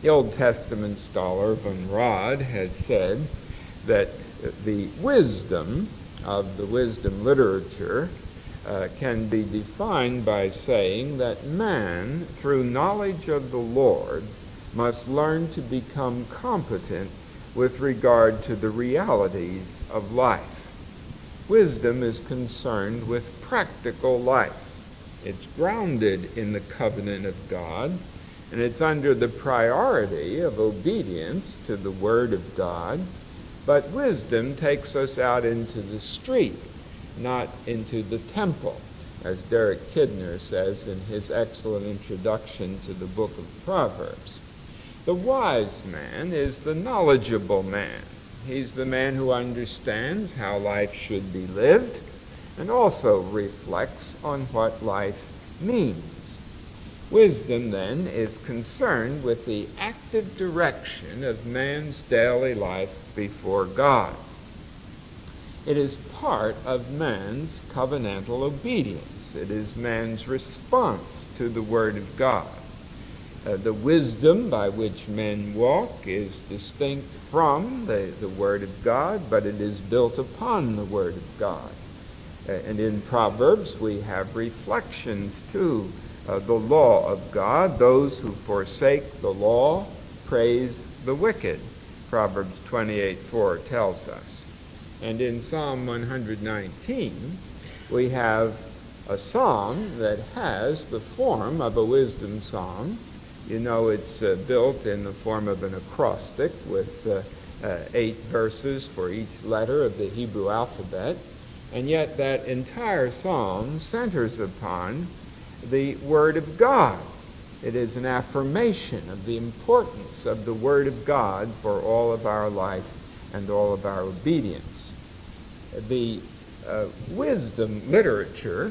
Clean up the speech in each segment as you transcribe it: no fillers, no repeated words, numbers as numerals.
The Old Testament scholar Van Rad has said that the wisdom of the wisdom literature can be defined by saying that man, through knowledge of the Lord, must learn to become competent with regard to the realities of life. Wisdom is concerned with practical life. It's grounded in the covenant of God, and it's under the priority of obedience to the Word of God. But wisdom takes us out into the street, not into the temple, as Derek Kidner says in his excellent introduction to the book of Proverbs. The wise man is the knowledgeable man. He's the man who understands how life should be lived and also reflects on what life means. Wisdom, then, is concerned with the active direction of man's daily life before God. It is part of man's covenantal obedience. It is man's response to the Word of God. The wisdom by which men walk is distinct from the Word of God, but it is built upon the Word of God. And in Proverbs we have reflections to the law of God. Those who forsake the law praise the wicked, Proverbs 28:4 tells us. And in Psalm 119 we have a psalm that has the form of a wisdom psalm. You know, it's built in the form of an acrostic with 8 verses for each letter of the Hebrew alphabet. And yet that entire psalm centers upon the Word of God. It is an affirmation of the importance of the Word of God for all of our life and all of our obedience. The wisdom literature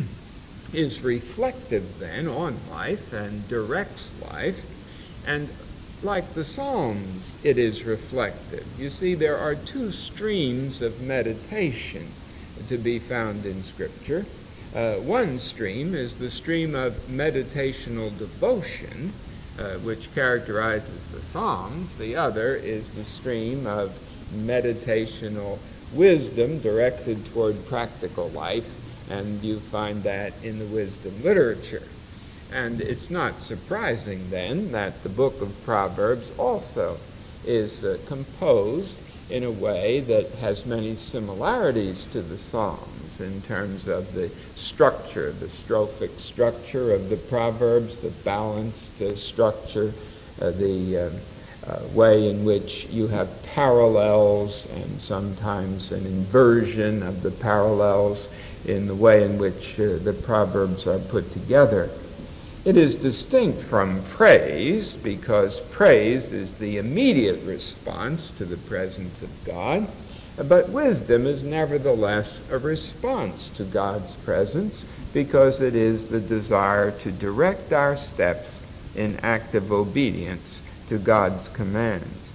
is reflective then on life and directs life, and like the Psalms, it is reflective. You see, there are 2 streams of meditation to be found in Scripture. One stream is the stream of meditational devotion, which characterizes the Psalms. The other is the stream of meditational wisdom directed toward practical life, and you find that in the wisdom literature. And it's not surprising then that the book of Proverbs also is composed in a way that has many similarities to the Psalms in terms of the structure, the strophic structure of the Proverbs, the balanced structure, the way in which you have parallels and sometimes an inversion of the parallels in the way in which the Proverbs are put together. It is distinct from praise because praise is the immediate response to the presence of God, but wisdom is nevertheless a response to God's presence because it is the desire to direct our steps in active obedience to God's commands.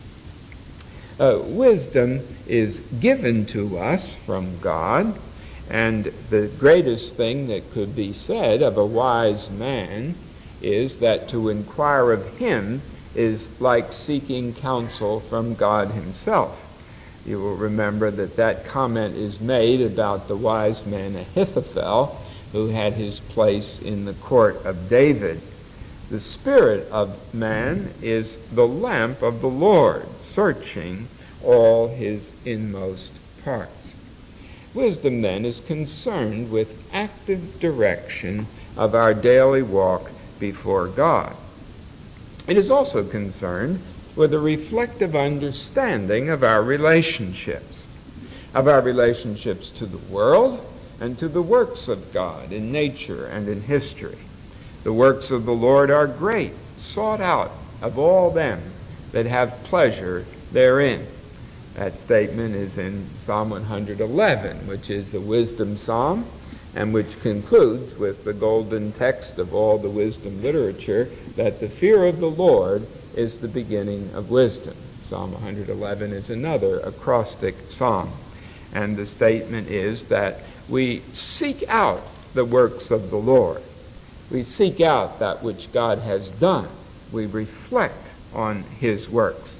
Wisdom is given to us from God, and the greatest thing that could be said of a wise man is that to inquire of him is like seeking counsel from God himself. You will remember that comment is made about the wise man Ahithophel, who had his place in the court of David. The spirit of man is the lamp of the Lord, searching all his inmost parts. Wisdom, then, is concerned with active direction of our daily walk before God. It is also concerned with a reflective understanding of our relationships to the world and to the works of God in nature and in history. The works of the Lord are great, sought out of all them that have pleasure therein. That statement is in Psalm 111, which is a wisdom psalm, and which concludes with the golden text of all the wisdom literature, that the fear of the Lord is the beginning of wisdom. Psalm 111 is another acrostic psalm. And the statement is that we seek out the works of the Lord. We seek out that which God has done. we reflect on his works.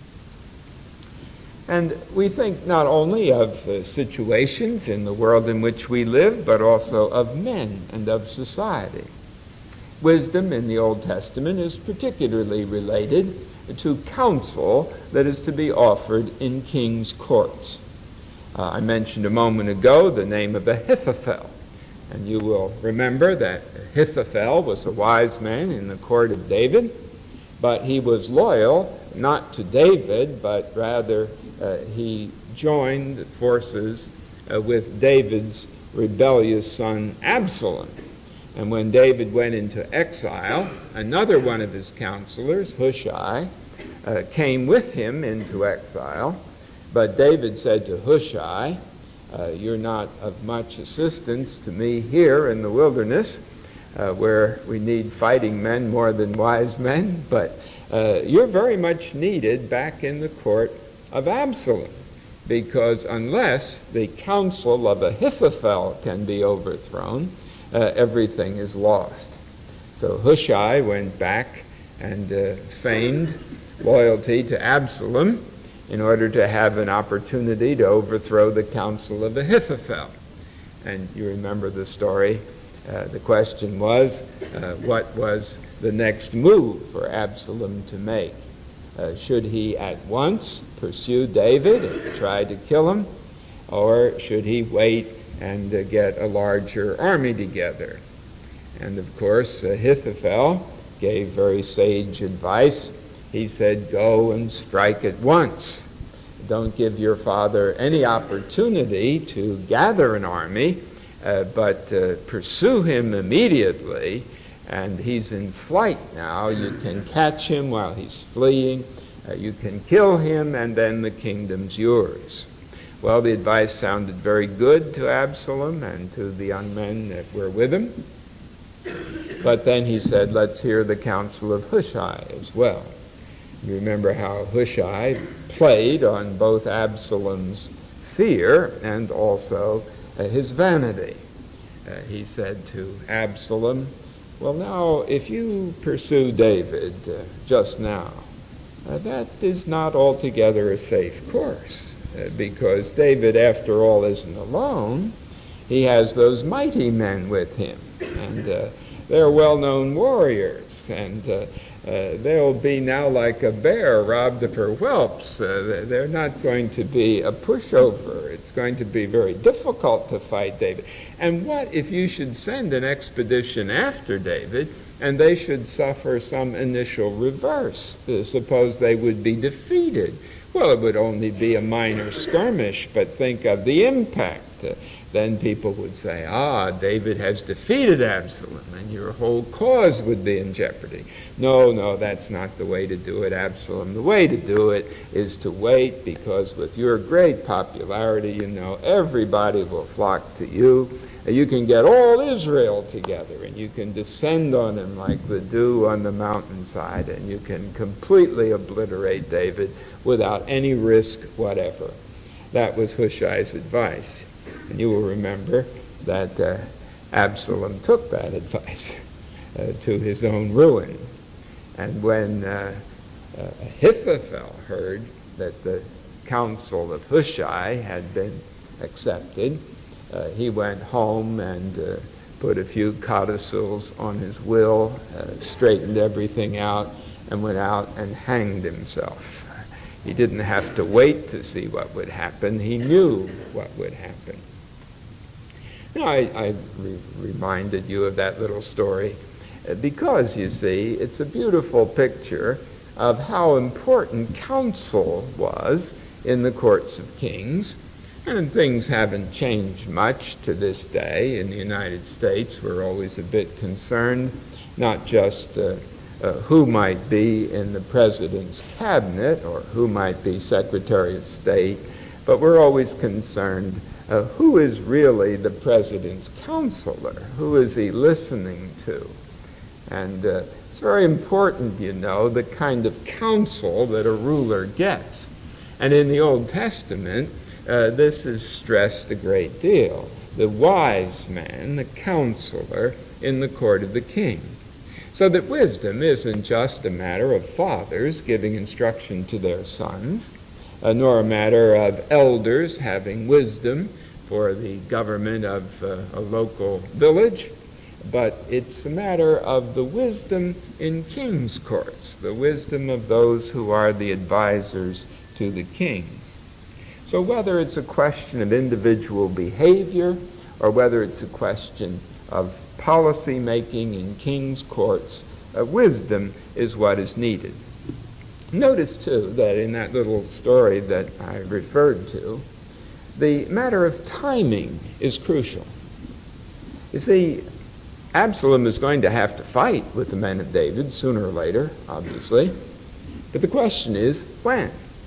And we think not only of situations in the world in which we live, but also of men and of society. Wisdom in the Old Testament is particularly related to counsel that is to be offered in king's courts. I mentioned a moment ago the name of Ahithophel, and you will remember that Ahithophel was a wise man in the court of David, but he was loyal not to David, but rather he joined forces with David's rebellious son Absalom. And when David went into exile, another one of his counselors, Hushai, came with him into exile. But David said to Hushai, you're not of much assistance to me here in the wilderness, where we need fighting men more than wise men, but you're very much needed back in the court of Absalom, because unless the counsel of Ahithophel can be overthrown, everything is lost. So Hushai went back and feigned loyalty to Absalom in order to have an opportunity to overthrow the counsel of Ahithophel. And you remember the story. The question was, what was the next move for Absalom to make? Should he at once pursue David and try to kill him, or should he wait and get a larger army together? And of course, Ahithophel gave very sage advice. He said, go and strike at once. Don't give your father any opportunity to gather an army, but pursue him immediately. And he's in flight now. You can catch him while he's fleeing. You can kill him, and then the kingdom's yours. Well, the advice sounded very good to Absalom and to the young men that were with him. But then he said, let's hear the counsel of Hushai as well. You remember how Hushai played on both Absalom's fear and also his vanity. He said to Absalom, well, now, if you pursue David just now, that is not altogether a safe course, because David, after all, isn't alone. He has those mighty men with him, and they're well-known warriors, and they'll be now like a bear robbed of her whelps. They're not going to be a pushover. It's going to be very difficult to fight David. And what if you should send an expedition after David and they should suffer some initial reverse? Suppose they would be defeated. Well, it would only be a minor skirmish, but think of the impact. Then people would say, David has defeated Absalom, and your whole cause would be in jeopardy. No, that's not the way to do it, Absalom. The way to do it is to wait, because with your great popularity, everybody will flock to you. You can get all Israel together, and you can descend on him like the dew on the mountainside, and you can completely obliterate David without any risk whatever. That was Hushai's advice. And you will remember that Absalom took that advice to his own ruin. And when Ahithophel heard that the counsel of Hushai had been accepted, he went home and put a few codicils on his will, straightened everything out, and went out and hanged himself. He didn't have to wait to see what would happen. He knew what would happen. I reminded you of that little story because, you see, it's a beautiful picture of how important counsel was in the courts of kings. And things haven't changed much to this day. In the United States, we're always a bit concerned, not just who might be in the president's cabinet or who might be Secretary of State, but we're always concerned who is really the president's counselor? Who is he listening to? And it's very important, the kind of counsel that a ruler gets. And in the Old Testament, this is stressed a great deal. The wise man, the counselor in the court of the king. So that wisdom isn't just a matter of fathers giving instruction to their sons, nor a matter of elders having wisdom for the government of a local village, but it's a matter of the wisdom in king's courts, the wisdom of those who are the advisors to the kings. So whether it's a question of individual behavior or whether it's a question of policy making in king's courts, wisdom is what is needed. Notice, too, that in that little story that I referred to, the matter of timing is crucial. You see, Absalom is going to have to fight with the men of David sooner or later, obviously. But the question is, when?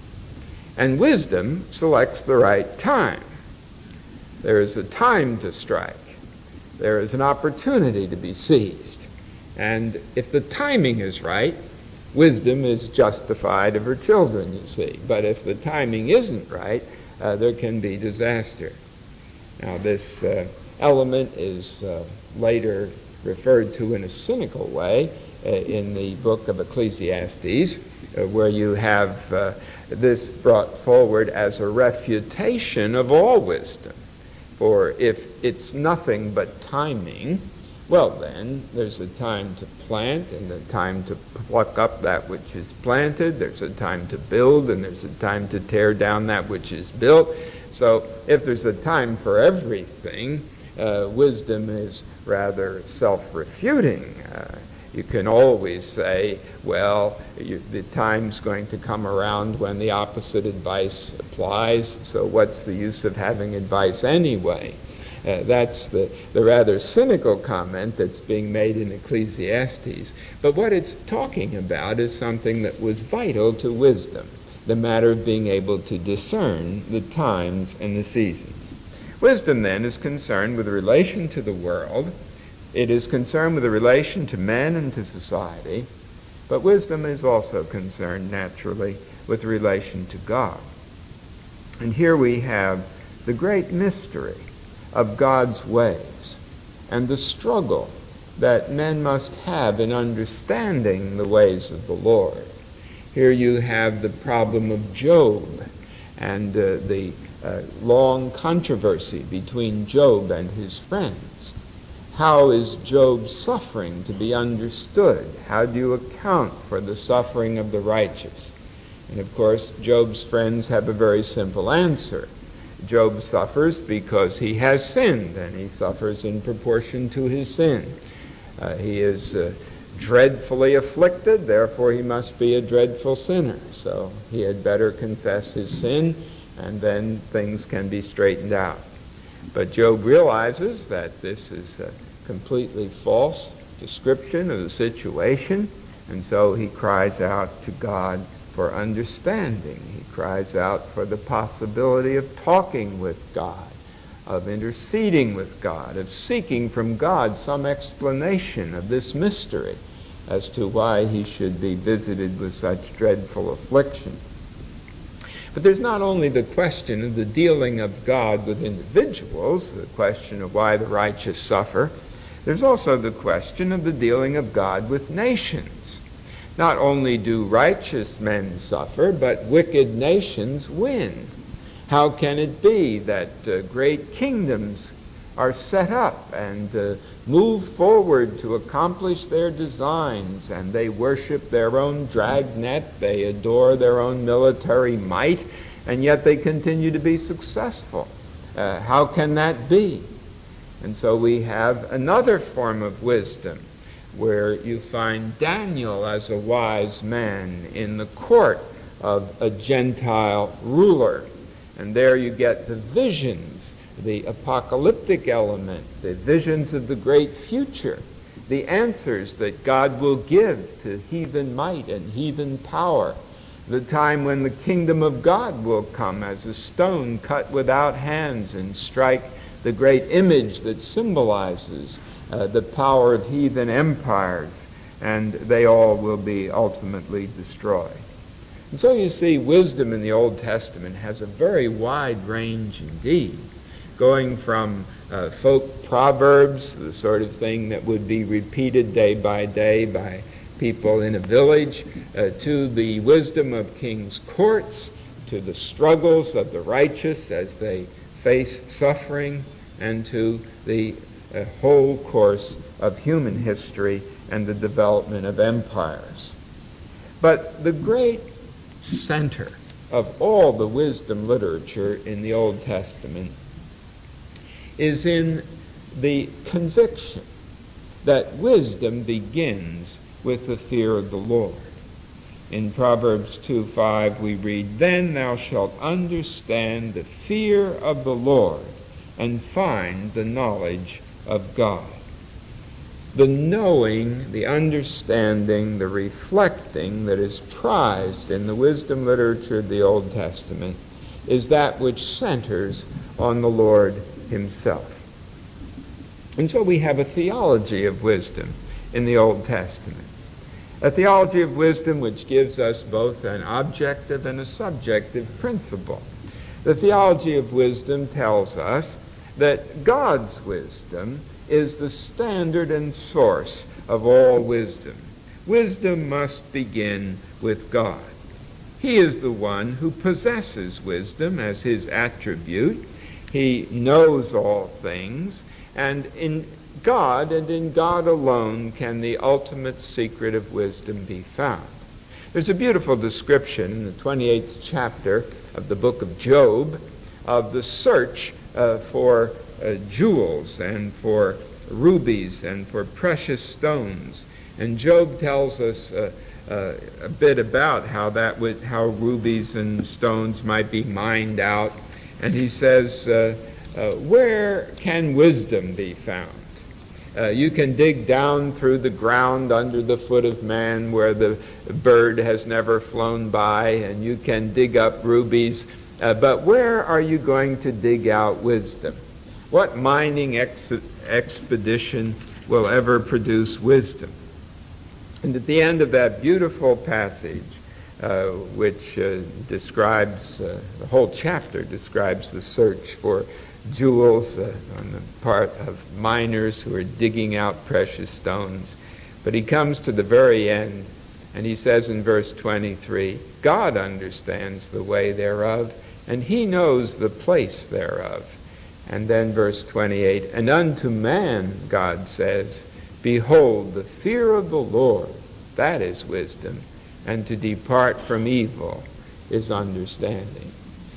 And wisdom selects the right time. There is a time to strike. There is an opportunity to be seized. And if the timing is right, wisdom is justified of her children, you see. But if the timing isn't right, there can be disaster. Now, this element is later referred to in a cynical way in the book of Ecclesiastes, where you have this brought forward as a refutation of all wisdom. For if it's nothing but timing, well then, there's a time to plant and a time to pluck up that which is planted. There's a time to build and there's a time to tear down that which is built. So if there's a time for everything, wisdom is rather self-refuting. You can always say, well, the time's going to come around when the opposite advice applies, so what's the use of having advice anyway? That's the rather cynical comment that's being made in Ecclesiastes. But what it's talking about is something that was vital to wisdom, the matter of being able to discern the times and the seasons. Wisdom, then, is concerned with the relation to the world. It is concerned with the relation to men and to society, but wisdom is also concerned, naturally, with the relation to God. And here we have the great mystery of God's ways and the struggle that men must have in understanding the ways of the Lord. Here you have the problem of Job and the long controversy between Job and his friends. How is Job's suffering to be understood? How do you account for the suffering of the righteous? And of course, Job's friends have a very simple answer. Job suffers because he has sinned, and he suffers in proportion to his sin. He is dreadfully afflicted, therefore he must be a dreadful sinner. So he had better confess his sin, and then things can be straightened out. But Job realizes that this is a completely false description of the situation, and so he cries out to God for understanding. He cries out for the possibility of talking with God, of interceding with God, of seeking from God some explanation of this mystery as to why he should be visited with such dreadful affliction. But there's not only the question of the dealing of God with individuals, the question of why the righteous suffer. There's also the question of the dealing of God with nations. Not only do righteous men suffer, but wicked nations win. How can it be that great kingdoms are set up and move forward to accomplish their designs, and they worship their own dragnet, they adore their own military might, and yet they continue to be successful? How can that be? And so we have another form of wisdom where you find Daniel as a wise man in the court of a Gentile ruler. And there you get the visions, the apocalyptic element, the visions of the great future, the answers that God will give to heathen might and heathen power, the time when the kingdom of God will come as a stone cut without hands and strike the great image that symbolizes the power of heathen empires, and they all will be ultimately destroyed. And so you see, wisdom in the Old Testament has a very wide range indeed, going from folk proverbs, the sort of thing that would be repeated day by people in a village, to the wisdom of kings' courts, to the struggles of the righteous as they face suffering, and to the whole course of human history and the development of empires. But the great center of all the wisdom literature in the Old Testament is in the conviction that wisdom begins with the fear of the Lord. In Proverbs 2:5 we read, "Then thou shalt understand the fear of the Lord and find the knowledge of God." The knowing, the understanding, the reflecting that is prized in the wisdom literature of the Old Testament is that which centers on the Lord himself. And so we have a theology of wisdom in the Old Testament. A theology of wisdom which gives us both an objective and a subjective principle. The theology of wisdom tells us that God's wisdom is the standard and source of all wisdom. Wisdom must begin with God. He is the one who possesses wisdom as his attribute. He knows all things, and in God and in God alone can the ultimate secret of wisdom be found. There's a beautiful description in the 28th chapter of the book of Job of the search for jewels and for rubies and for precious stones. And Job tells us a bit about how rubies and stones might be mined out. And he says, where can wisdom be found? You can dig down through the ground under the foot of man where the bird has never flown by, and you can dig up rubies. But where are you going to dig out wisdom? What mining expedition will ever produce wisdom? And at the end of that beautiful passage, which describes, the whole chapter describes the search for jewels on the part of miners who are digging out precious stones. But he comes to the very end, and he says in verse 23, God understands the way thereof, and he knows the place thereof. And then verse 28, and unto man, God says, behold, the fear of the Lord, that is wisdom, and to depart from evil is understanding.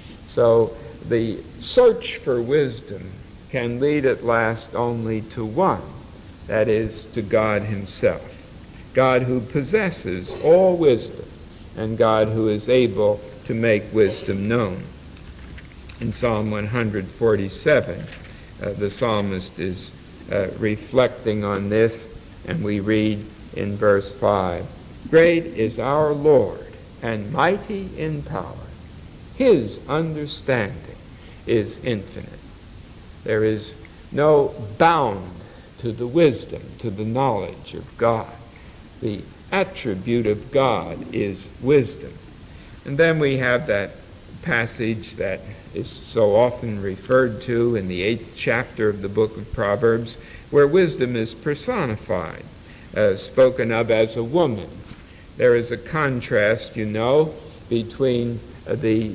So the search for wisdom can lead at last only to one, that is, to God himself. God who possesses all wisdom, and God who is able to make wisdom known. In Psalm 147, the psalmist is reflecting on this, and we read in verse 5, great is our Lord, and mighty in power. His understanding is infinite. There is no bound to the wisdom, to the knowledge of God. The attribute of God is wisdom. And then we have that passage that is so often referred to in the 8th chapter of the book of Proverbs, where wisdom is personified, spoken of as a woman. There is a contrast, you know, between the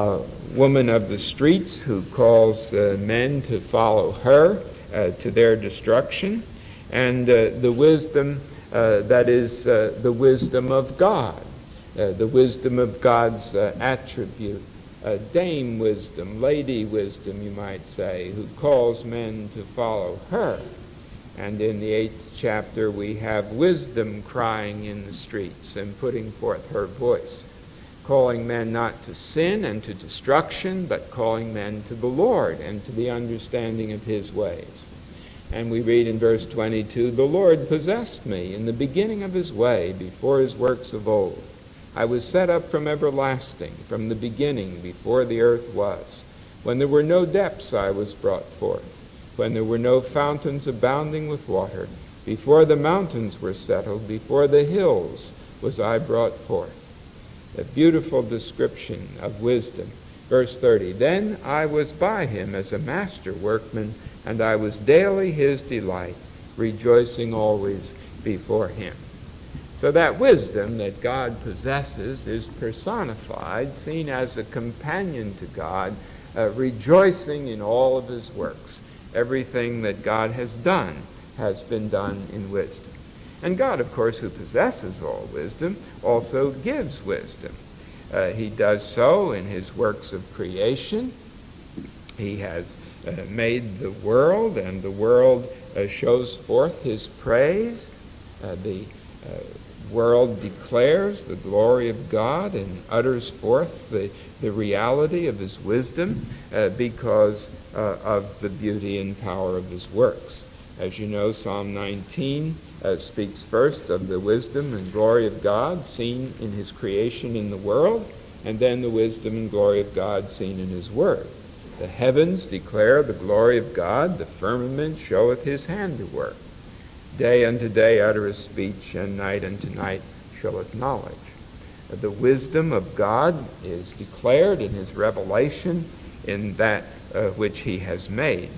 woman of the streets who calls men to follow her to their destruction, and the wisdom that is the wisdom of God, the wisdom of God's attribute. Dame wisdom, lady wisdom, you might say, who calls men to follow her. And in the 8th chapter we have wisdom crying in the streets and putting forth her voice, calling men not to sin and to destruction, but calling men to the Lord and to the understanding of his ways. And we read in verse 22, the Lord possessed me in the beginning of his way before his works of old. I was set up from everlasting, from the beginning, before the earth was. When there were no depths, I was brought forth. When there were no fountains abounding with water, before the mountains were settled, before the hills was I brought forth. A beautiful description of wisdom Verse 30, then I was by him as a master workman, and I was daily his delight, rejoicing always before him. So that wisdom that God possesses is personified, seen as a companion to God, rejoicing in all of his works. Everything that God has done has been done in wisdom. And God, of course, who possesses all wisdom, also gives wisdom. He does so in his works of creation. He has made the world, and the world shows forth his praise. The world declares the glory of God and utters forth the reality of his wisdom because of the beauty and power of his works. As you know, Psalm 19 speaks first of the wisdom and glory of God seen in his creation in the world, and then the wisdom and glory of God seen in his word. The heavens declare the glory of God, the firmament showeth his handiwork. Day unto day uttereth speech, and night unto night showeth knowledge. The wisdom of God is declared in his revelation in that which he has made.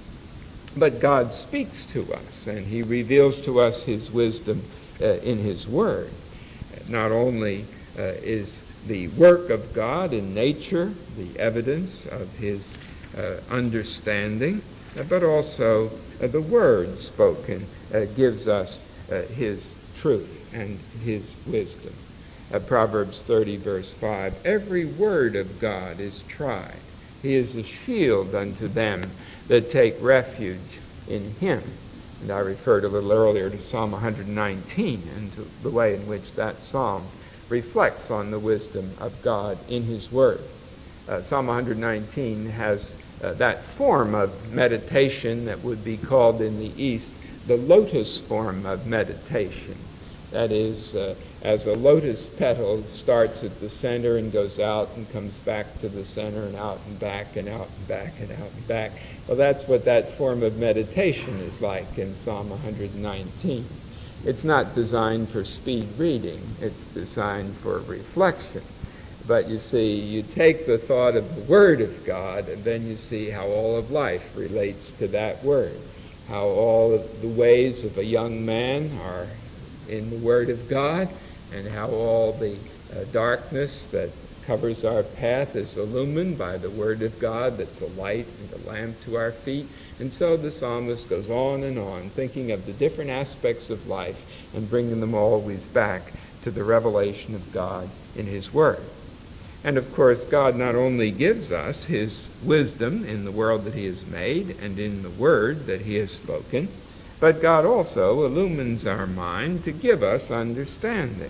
But God speaks to us, and he reveals to us his wisdom in his word. Not only is the work of God in nature the evidence of his understanding, but also the word spoken gives us his truth and his wisdom. Proverbs 30, verse 5, every word of God is tried. He is a shield unto them that take refuge in him. And I referred a little earlier to Psalm 119 and to the way in which that psalm reflects on the wisdom of God in his word. Psalm 119 has that form of meditation that would be called in the East the lotus form of meditation. That is, as a lotus petal starts at the center and goes out and comes back to the center and out and back and out and back and out and back. Well, that's what that form of meditation is like in Psalm 119. It's not designed for speed reading. It's designed for reflection. But you see, you take the thought of the Word of God, and then you see how all of life relates to that Word, how all of the ways of a young man are in the Word of God, and how all the darkness that covers our path is illumined by the Word of God that's a light and a lamp to our feet. And so the psalmist goes on, thinking of the different aspects of life and bringing them always back to the revelation of God in his Word. And of course, God not only gives us his wisdom in the world that he has made and in the Word that he has spoken, but God also illumines our mind to give us understanding.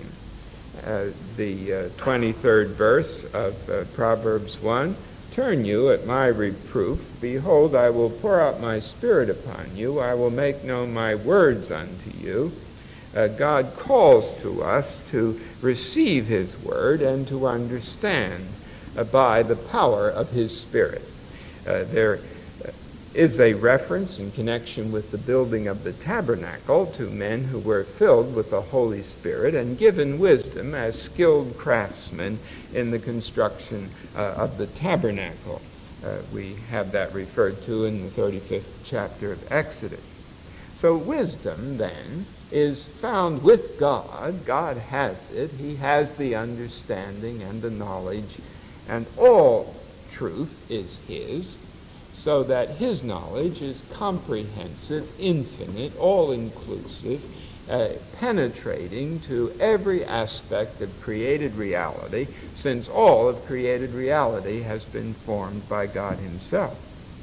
The 23rd verse of Proverbs 1, turn you at my reproof. Behold, I will pour out my spirit upon you. I will make known my words unto you. God calls to us to receive his word and to understand by the power of his Spirit. There is a reference in connection with the building of the tabernacle to men who were filled with the Holy Spirit and given wisdom as skilled craftsmen in the construction of the tabernacle. We have that referred to in the 35th chapter of Exodus. So wisdom, then, is found with God. God has it. He has the understanding and the knowledge, and all truth is his, so that his knowledge is comprehensive, infinite, all-inclusive, penetrating to every aspect of created reality, since all of created reality has been formed by God himself.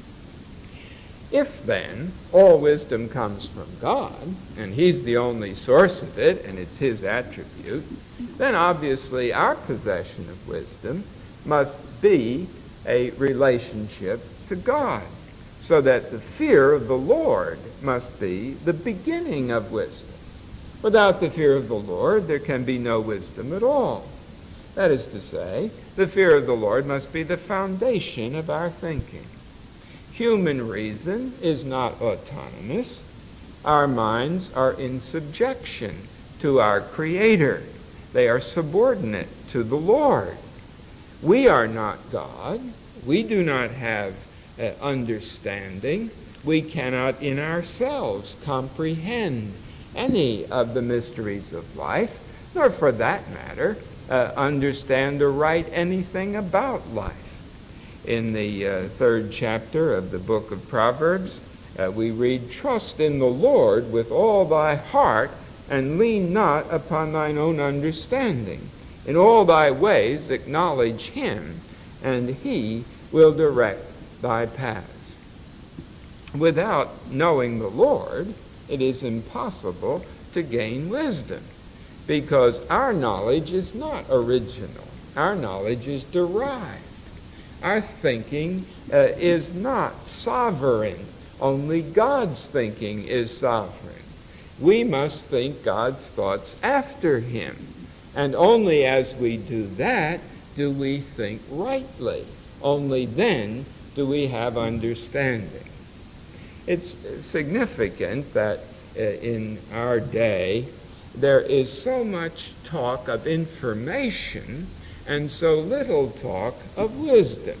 If, then, all wisdom comes from God, and he's the only source of it, and it's his attribute, then obviously our possession of wisdom must be a relationship to God, so that the fear of the Lord must be the beginning of wisdom. Without the fear of the Lord, there can be no wisdom at all. That is to say, the fear of the Lord must be the foundation of our thinking. Human reason is not autonomous. Our minds are in subjection to our Creator. They are subordinate to the Lord. We are not God. We do not have understanding. We cannot in ourselves comprehend any of the mysteries of life, nor for that matter understand or write anything about life. In the third chapter of the book of Proverbs, we read, "Trust in the Lord with all thy heart, and lean not upon thine own understanding. In all thy ways acknowledge him, and he will direct thy paths." Without knowing the Lord, it is impossible to gain wisdom, because our knowledge is not original. Our knowledge is derived. Our thinking is not sovereign. Only God's thinking is sovereign. We must think God's thoughts after him. And only as we do that do we think rightly. Only then do we have understanding. It's significant that in our day there is so much talk of information and so little talk of wisdom.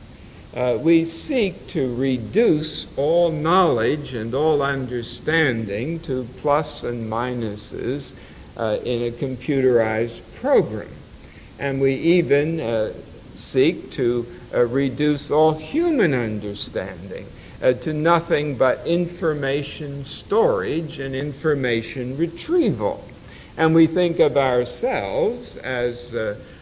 We seek to reduce all knowledge and all understanding to plus and minuses in a computerized program. And we even seek to reduce all human understanding to nothing but information storage and information retrieval. And we think of ourselves as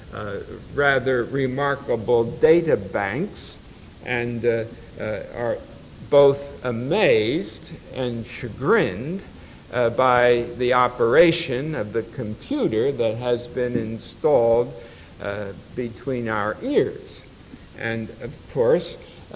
rather remarkable data banks, and are both amazed and chagrined by the operation of the computer that has been installed between our ears. And of course,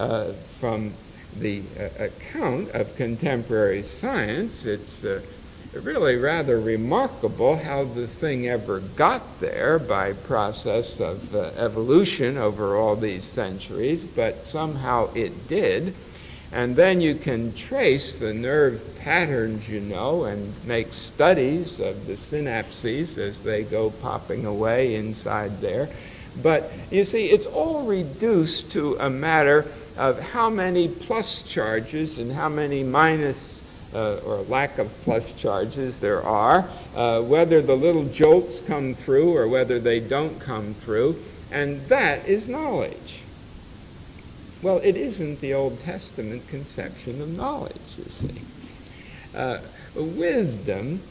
from the account of contemporary science, it's really rather remarkable how the thing ever got there by process of evolution over all these centuries, but somehow it did. And then you can trace the nerve patterns, and make studies of the synapses as they go popping away inside there. But you see, it's all reduced to a matter of how many plus charges and how many minus or lack of plus charges there are, whether the little jolts come through or whether they don't come through, and that is knowledge. Well, it isn't the Old Testament conception of knowledge, you see. Wisdom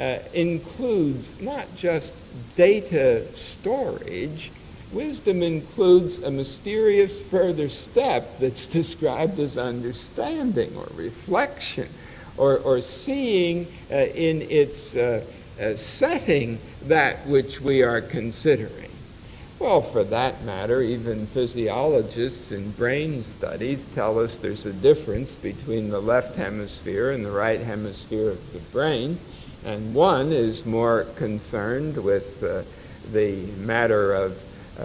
includes not just data storage. Wisdom includes a mysterious further step that's described as understanding or reflection, or seeing in its setting that which we are considering. Well, for that matter, even physiologists in brain studies tell us there's a difference between the left hemisphere and the right hemisphere of the brain, and one is more concerned with the matter of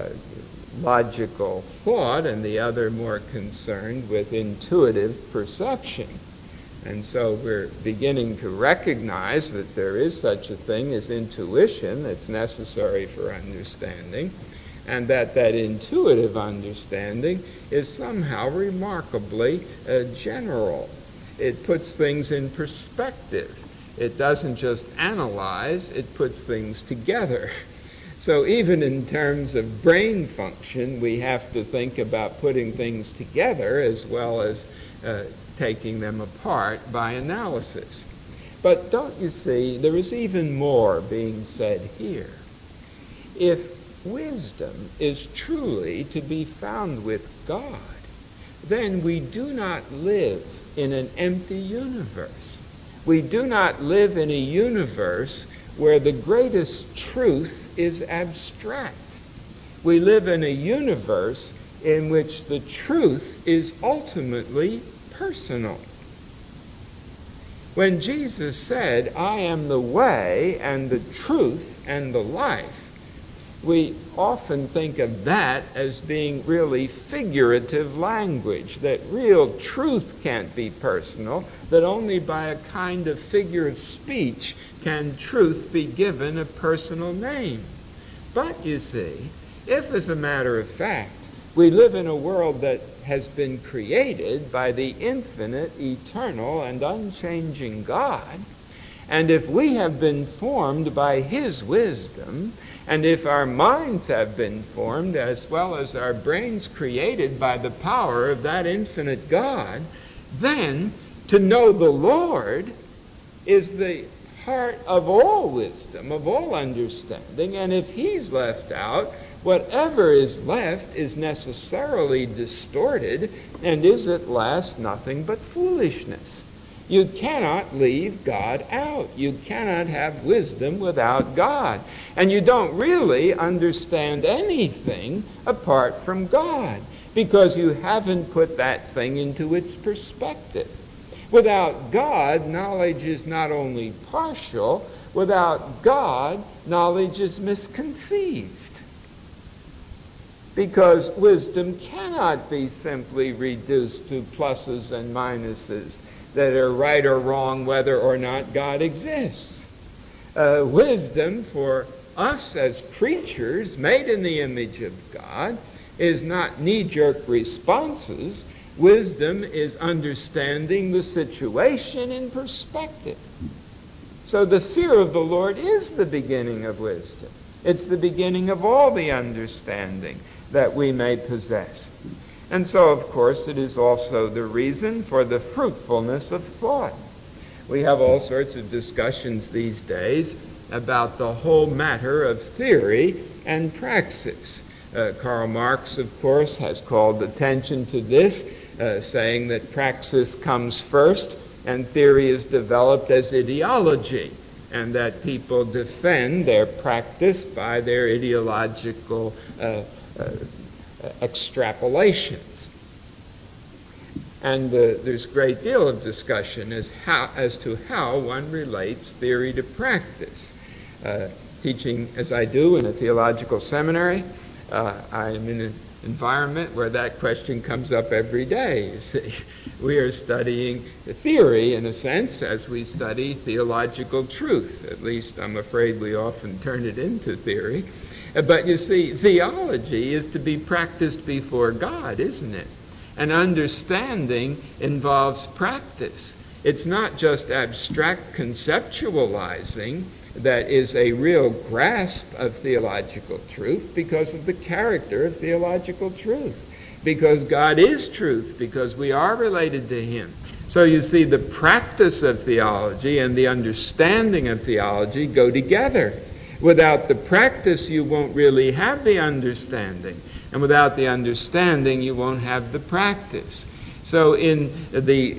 logical thought, and the other more concerned with intuitive perception. And so we're beginning to recognize that there is such a thing as intuition that's necessary for understanding, and that intuitive understanding is somehow remarkably general. It puts things in perspective. It doesn't just analyze, it puts things together. So even in terms of brain function, we have to think about putting things together as well as taking them apart by analysis. But don't you see, there is even more being said here. If wisdom is truly to be found with God, then we do not live in an empty universe. We do not live in a universe where the greatest truth is abstract. We live in a universe in which the truth is ultimately personal. When Jesus said, "I am the way and the truth and the life," we often think of that as being really figurative language, that real truth can't be personal, that only by a kind of figure of speech can truth be given a personal name. But you see, If, as a matter of fact, we live in a world that has been created by the infinite, eternal, and unchanging God, and if we have been formed by His wisdom, and if our minds have been formed as well as our brains created by the power of that infinite God, then to know the Lord is the heart of all wisdom, of all understanding, and if He's left out, whatever is left is necessarily distorted and is at last nothing but foolishness. You cannot leave God out. You cannot have wisdom without God. And you don't really understand anything apart from God, because you haven't put that thing into its perspective. Without God, knowledge is not only partial, without God, knowledge is misconceived. Because wisdom cannot be simply reduced to pluses and minuses that are right or wrong whether or not God exists. Wisdom for us as creatures made in the image of God is not knee-jerk responses. Wisdom is understanding the situation in perspective. So the fear of the Lord is the beginning of wisdom. It's the beginning of all the understanding that we may possess. And so, of course, it is also the reason for the fruitfulness of thought. We have all sorts of discussions these days about the whole matter of theory and praxis. Karl Marx, of course, has called attention to this, saying that praxis comes first and theory is developed as ideology, and that people defend their practice by their ideological extrapolations. And there's a great deal of discussion as to how one relates theory to practice. Teaching, as I do, in a theological seminary, I'm in an environment where that question comes up every day. You see, we are studying theory, in a sense, as we study theological truth. At least, I'm afraid we often turn it into theory. But you see, theology is to be practiced before God, isn't it? And understanding involves practice. It's not just abstract conceptualizing that is a real grasp of theological truth because of the character of theological truth. Because God is truth, because we are related to Him. So you see, the practice of theology and the understanding of theology go together. Without the practice, you won't really have the understanding. And without the understanding, you won't have the practice. So in the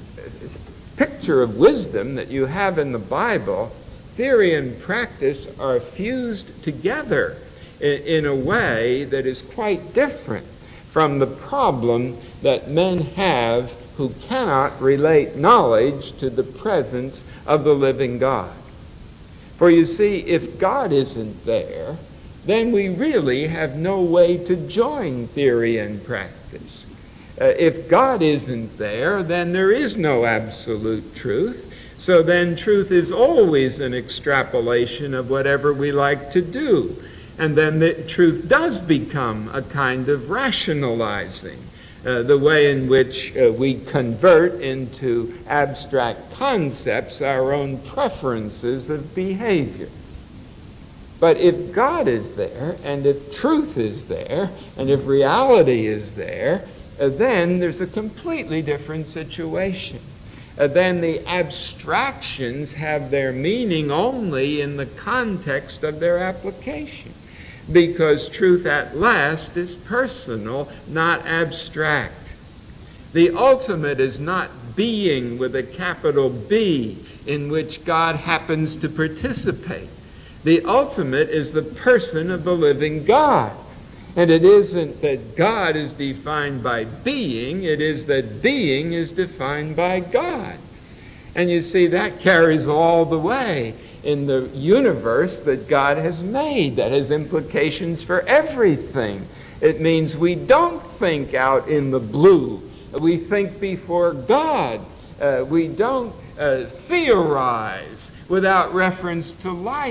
picture of wisdom that you have in the Bible, theory and practice are fused together in a way that is quite different from the problem that men have who cannot relate knowledge to the presence of the living God. For you see, if God isn't there, then we really have no way to join theory and practice. If God isn't there, then there is no absolute truth. So then truth is always an extrapolation of whatever we like to do. And then the truth does become a kind of rationalizing, the way in which we convert into abstract concepts our own preferences of behavior. But if God is there, and if truth is there, and if reality is there, then there's a completely different situation. Then the abstractions have their meaning only in the context of their application, because truth at last is personal, not abstract. The ultimate is not being with a capital B in which God happens to participate. The ultimate is the person of the living God. And it isn't that God is defined by being, it is that being is defined by God. And you see, that carries all the way in the universe that God has made. That has implications for everything. It means we don't think out in the blue. We think before God. We don't theorize without reference to life,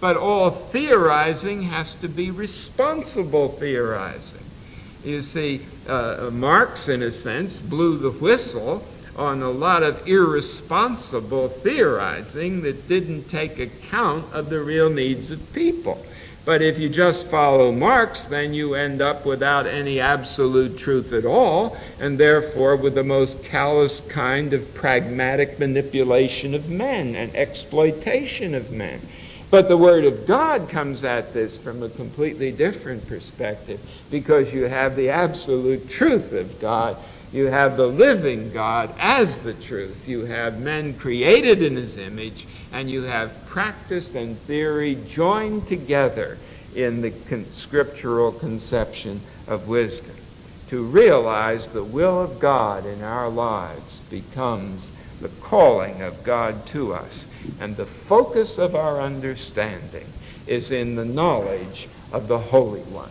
But all theorizing has to be responsible theorizing. You see, Marx, in a sense, blew the whistle on a lot of irresponsible theorizing that didn't take account of the real needs of people. But if you just follow Marx, then you end up without any absolute truth at all, and therefore with the most callous kind of pragmatic manipulation of men and exploitation of men. But the Word of God comes at this from a completely different perspective, because you have the absolute truth of God. You have the living God as the truth. You have men created in His image, and you have practice and theory joined together in the scriptural conception of wisdom. To realize the will of God in our lives becomes the calling of God to us. And the focus of our understanding is in the knowledge of the Holy One.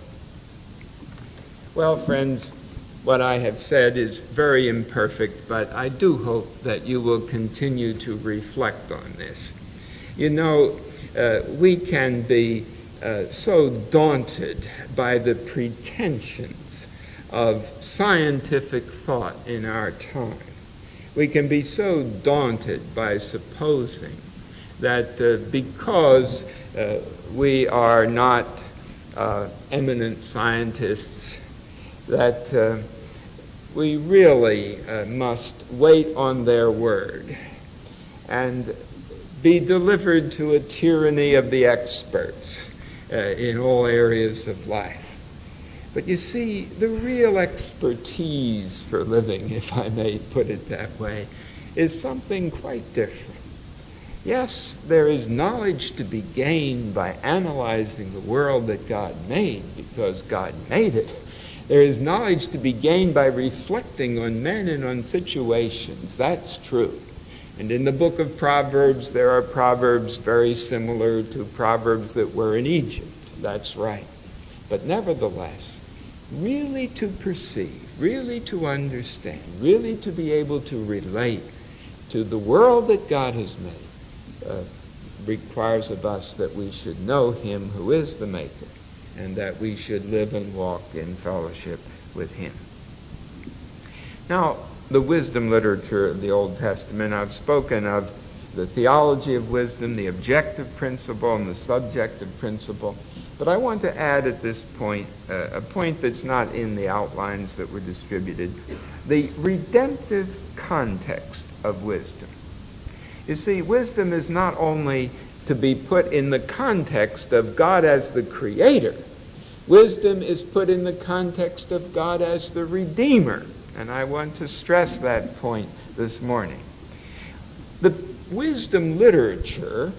Well, friends, what I have said is very imperfect, but I do hope that you will continue to reflect on this. You know, we can be so daunted by the pretensions of scientific thought in our time. We can be so daunted by supposing that because we are not eminent scientists, that we really must wait on their word and be delivered to a tyranny of the experts in all areas of life. But you see, the real expertise for living, if I may put it that way, is something quite different. Yes, there is knowledge to be gained by analyzing the world that God made, because God made it. There is knowledge to be gained by reflecting on men and on situations. That's true. And in the book of Proverbs, there are proverbs very similar to proverbs that were in Egypt. That's right. But nevertheless, really to perceive, really to understand, really to be able to relate to the world that God has made requires of us that we should know Him who is the Maker, and that we should live and walk in fellowship with Him. Now, the wisdom literature of the Old Testament, I've spoken of the theology of wisdom, the objective principle, and the subjective principle. But I want to add at this point a point that's not in the outlines that were distributed, the redemptive context of wisdom. You see, wisdom is not only to be put in the context of God as the Creator. Wisdom is put in the context of God as the Redeemer. And I want to stress that point this morning. The wisdom literature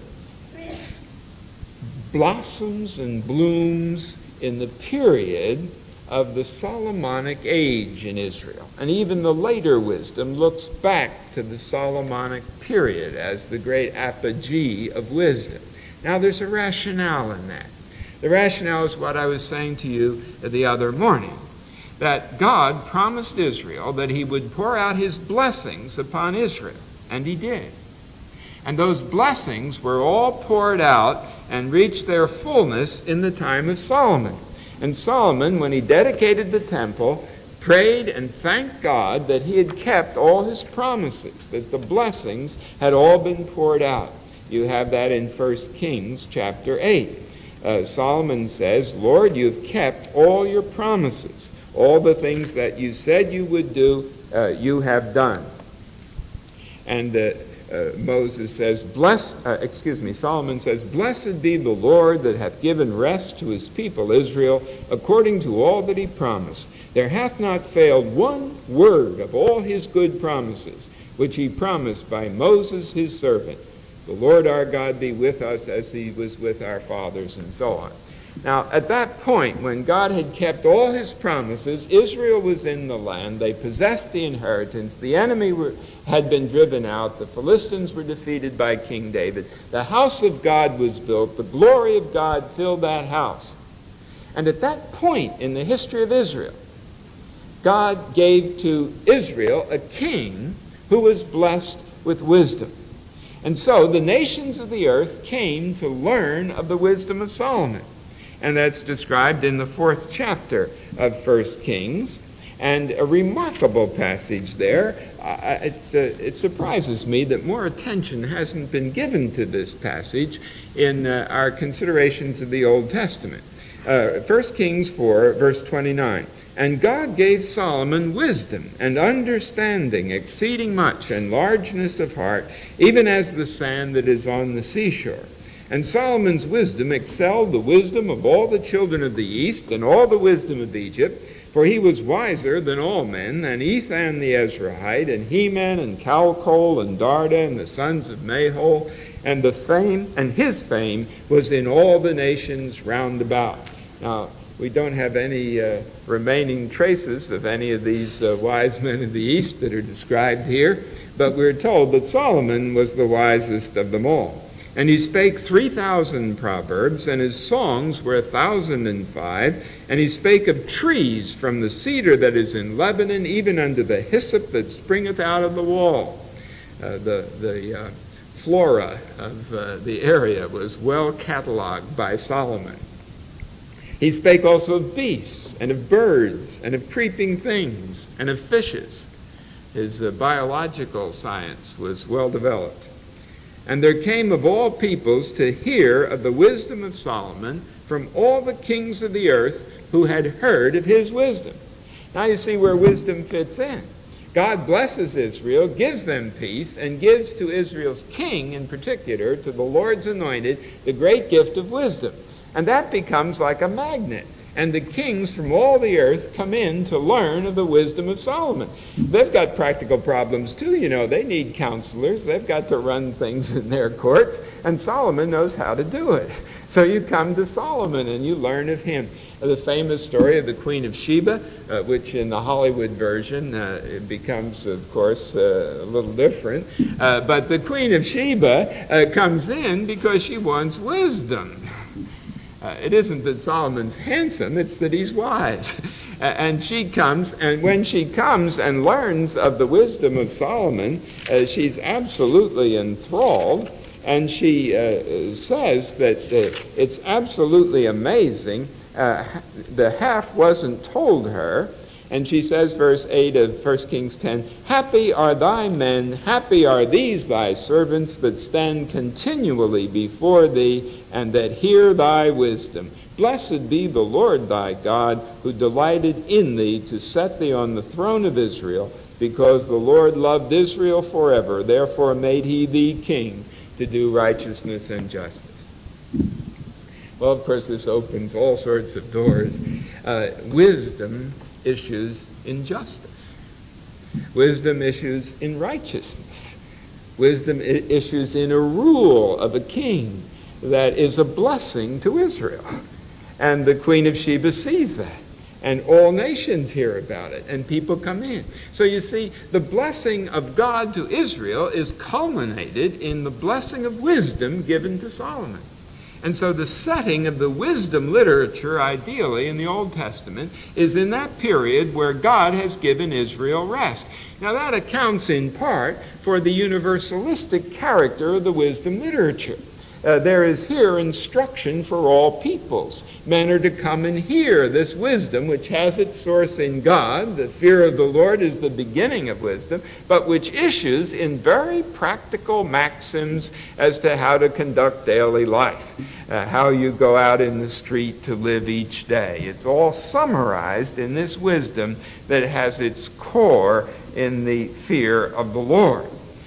blossoms and blooms in the period of the Solomonic age in Israel. And even the later wisdom looks back to the Solomonic period as the great apogee of wisdom. Now, there's a rationale in that. The rationale is what I was saying to you the other morning, that God promised Israel that He would pour out His blessings upon Israel, and He did. And those blessings were all poured out and reached their fullness in the time of Solomon. And Solomon, when he dedicated the temple, prayed and thanked God that he had kept all his promises, that the blessings had all been poured out. You have that in 1 Kings chapter 8. Solomon says, Lord, you've kept all your promises. All the things that you said you would do, you have done. And Solomon says, Blessed be the Lord that hath given rest to his people Israel, according to all that he promised. There hath not failed one word of all his good promises, which he promised by Moses his servant. The Lord our God be with us as he was with our fathers, and so on. Now, at that point, when God had kept all his promises, Israel was in the land. They possessed the inheritance. The enemy had been driven out. The Philistines were defeated by King David. The house of God was built. The glory of God filled that house. And at that point in the history of Israel, God gave to Israel a king who was blessed with wisdom. And so the nations of the earth came to learn of the wisdom of Solomon. And that's described in the 4th chapter of 1 Kings. And a remarkable passage there. It surprises me that more attention hasn't been given to this passage in our considerations of the Old Testament. 1 Kings 4, verse 29. And God gave Solomon wisdom and understanding exceeding much, and largeness of heart, even as the sand that is on the seashore. And Solomon's wisdom excelled the wisdom of all the children of the east, and all the wisdom of Egypt, for he was wiser than all men, and Ethan the Ezrahite, and Heman, and Calcol, and Darda, and the sons of Mahol, and his fame was in all the nations round about. Now, we don't have any remaining traces of any of these wise men of the East that are described here, but we're told that Solomon was the wisest of them all. And he spake 3,000 proverbs, and his songs were 1,005. And he spake of trees, from the cedar that is in Lebanon, even unto the hyssop that springeth out of the wall. The flora of the area was well cataloged by Solomon. He spake also of beasts, and of birds, and of creeping things, and of fishes. His biological science was well developed. And there came of all peoples to hear of the wisdom of Solomon from all the kings of the earth who had heard of his wisdom. Now you see where wisdom fits in. God blesses Israel, gives them peace, and gives to Israel's king in particular, to the Lord's anointed, the great gift of wisdom. And that becomes like a magnet. And the kings from all the earth come in to learn of the wisdom of Solomon. They've got practical problems too, you know. They need counselors. They've got to run things in their courts. And Solomon knows how to do it. So you come to Solomon and you learn of him. The famous story of the Queen of Sheba, which in the Hollywood version it becomes, of course, a little different. But the Queen of Sheba comes in because she wants wisdom. It isn't that Solomon's handsome, it's that he's wise. And she comes, and when she comes and learns of the wisdom of Solomon, she's absolutely enthralled, and she says that it's absolutely amazing. The half wasn't told her, and she says, verse 8 of 1 Kings 10, Happy are thy men, happy are these thy servants that stand continually before thee, and that hear thy wisdom. Blessed be the Lord thy God, who delighted in thee to set thee on the throne of Israel, because the Lord loved Israel forever. Therefore made he thee king to do righteousness and justice. Well, of course, this opens all sorts of doors. Wisdom issues in justice. Wisdom issues in righteousness. Wisdom issues in a rule of a king that is a blessing to Israel. And the Queen of Sheba sees that. And all nations hear about it. And people come in. So you see, the blessing of God to Israel is culminated in the blessing of wisdom given to Solomon. And so the setting of the wisdom literature, ideally, in the Old Testament, is in that period where God has given Israel rest. Now that accounts in part for the universalistic character of the wisdom literature. There is here instruction for all peoples. Men are to come and hear this wisdom, which has its source in God. The fear of the Lord is the beginning of wisdom, but which issues in very practical maxims as to how to conduct daily life, how you go out in the street to live each day. It's all summarized in this wisdom that has its core in the fear of the Lord.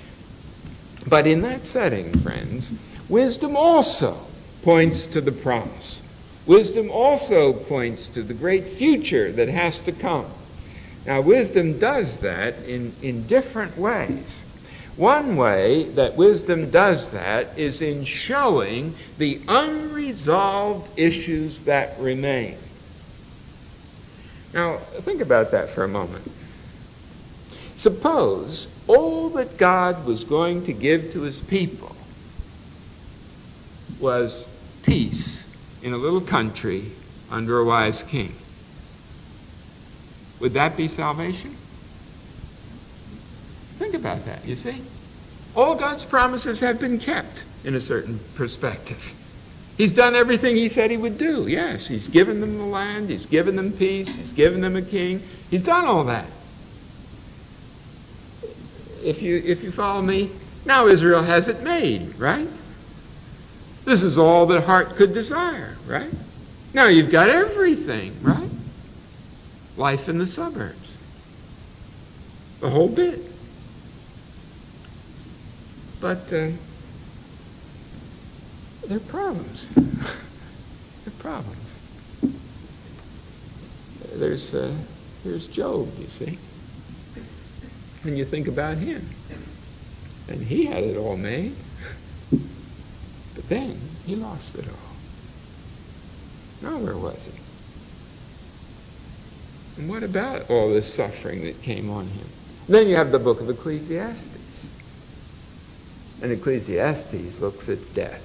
But in that setting, friends, wisdom also points to the promise. Wisdom also points to the great future that has to come. Now, wisdom does that in different ways. One way that wisdom does that is in showing the unresolved issues that remain. Now, think about that for a moment. Suppose all that God was going to give to his people was peace in a little country under a wise king. Would that be salvation? Think about that, you see. All God's promises have been kept in a certain perspective. He's done everything he said he would do. Yes, he's given them the land, he's given them peace, he's given them a king. He's done all that. If you follow me, now Israel has it made, right? This is all that heart could desire, right? Now you've got everything, right? Life in the suburbs. The whole bit. But there are problems. There are problems. There's Job, you see. When you think about him. And he had it all made. But then he lost it all. Now where was he? And what about all this suffering that came on him? Then you have the book of Ecclesiastes. And Ecclesiastes looks at death.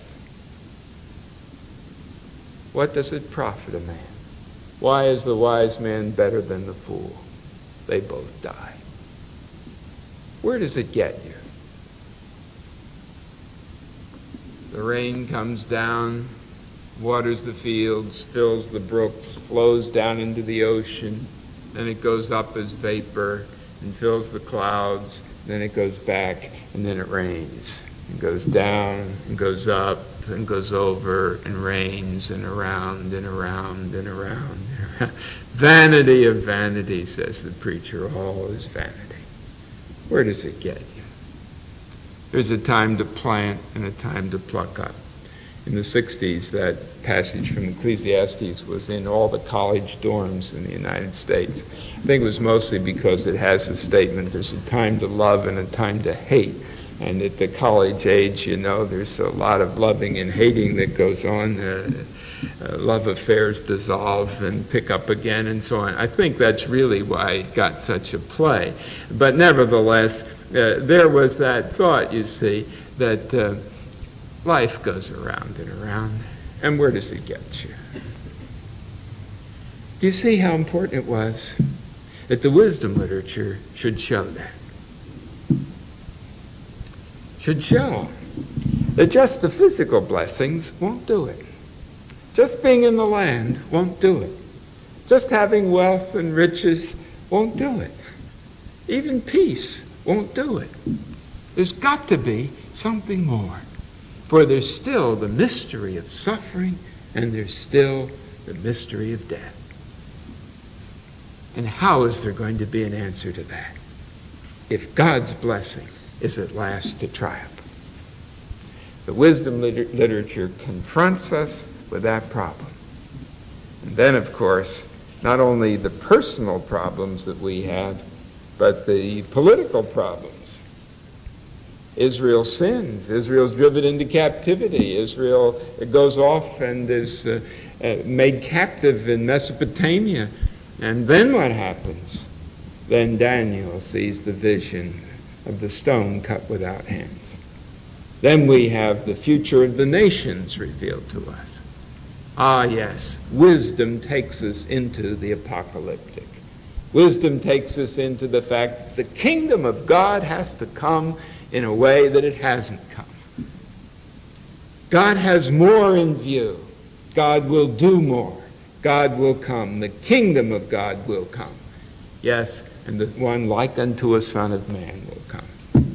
What does it profit a man? Why is the wise man better than the fool? They both die. Where does it get you? The rain comes down, waters the fields, fills the brooks, flows down into the ocean, then it goes up as vapor and fills the clouds, then it goes back, and then it rains. It goes down and goes up and goes over and rains and around and around and around. Vanity of vanity, says the preacher, all is vanity. Where does it get you? There's a time to plant and a time to pluck up. In the 60s, that passage from Ecclesiastes was in all the college dorms in the United States. I think it was mostly because it has a statement, there's a time to love and a time to hate. And at the college age, you know, there's a lot of loving and hating that goes on. Love affairs dissolve and pick up again and so on. I think that's really why it got such a play. But nevertheless, there was that thought, you see, that life goes around and around. And where does it get you? Do you see how important it was that the wisdom literature should show that? Should show that just the physical blessings won't do it. Just being in the land won't do it. Just having wealth and riches won't do it. Even peace won't do it. There's got to be something more. For there's still the mystery of suffering, and there's still the mystery of death. And how is there going to be an answer to that? If God's blessing is at last to triumph. The wisdom literature confronts us with that problem. And then, of course, not only the personal problems that we have, but the political problems. Israel sins. Israel's driven into captivity. Israel goes off and is made captive in Mesopotamia. And then what happens? Then Daniel sees the vision of the stone cut without hands. Then we have the future of the nations revealed to us. Ah, yes, wisdom takes us into the apocalyptic. Wisdom takes us into the fact that the kingdom of God has to come in a way that it hasn't come. God has more in view. God will do more. God will come. The kingdom of God will come. Yes, and the one like unto a son of man will come.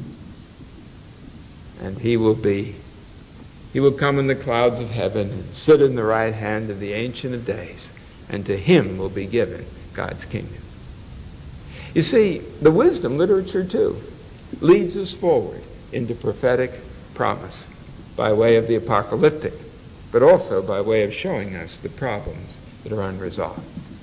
And he will come in the clouds of heaven and sit in the right hand of the Ancient of Days, and to him will be given God's kingdom. You see, the wisdom literature, too, leads us forward into prophetic promise by way of the apocalyptic, but also by way of showing us the problems that are unresolved.